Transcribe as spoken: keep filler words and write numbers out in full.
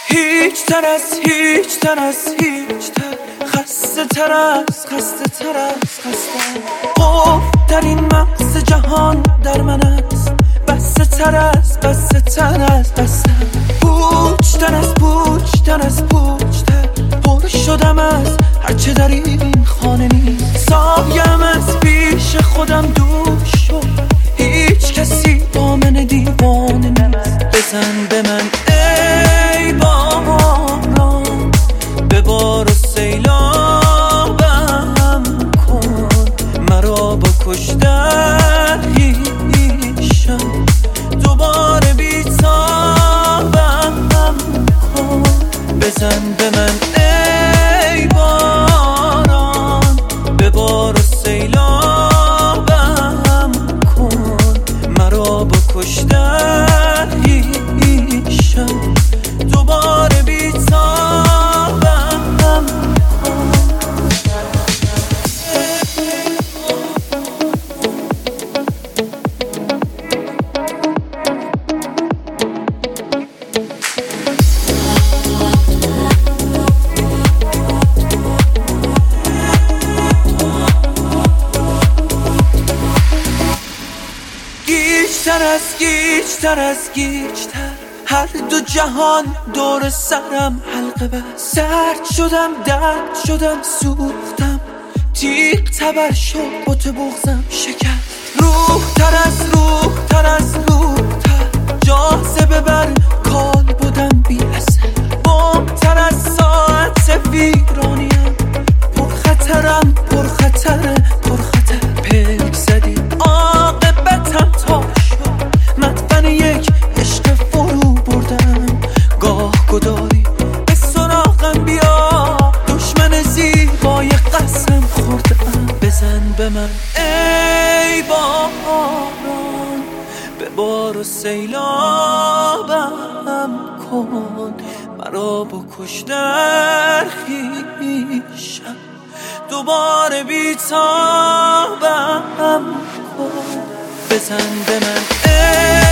هیچ تر از هیچ تر از هیچ تر خسته تر از خسته تر از خسته خوف در این مغز جهان در من است بسته تر از بسته تر از بسته پوچ تر از پوچ تر از پوچ تر پر شدم از هرچه در این خانه نیست سایم از پیش خودم دور شد هیچ کسی با من دیوانه نیست بزن به من ای باران ببار و سیلابم کن مرا با کشتن هیشم دوباره بیتابم کن بزن به من ای باران ببار و سیلابم کن مرا با کشتن هیشم دوباره بیتابم کن گیج‌تر از گیج‌تر از گیج‌تر هر دو جهان دور سرم حلقه بست سرد شدم درد شدم سوختم تیغ تبر شد بت بغزم شکست روح تر از روح تر از روح تر جاذبه بر کال بودم بی اثر بم تر از ساعت ویرانیم پر خطرم پر خطره پر خطر پلک زدی عاقبتم تا شد مدفن یک عشق فرو بردم گاه گداری به سراغم بیا دشمن زیبای قسم خوردم بزن به من ای باران به بار و سیلابم کن مرا با کشتن خویشم دوباره بیتابم کن بزن به من ای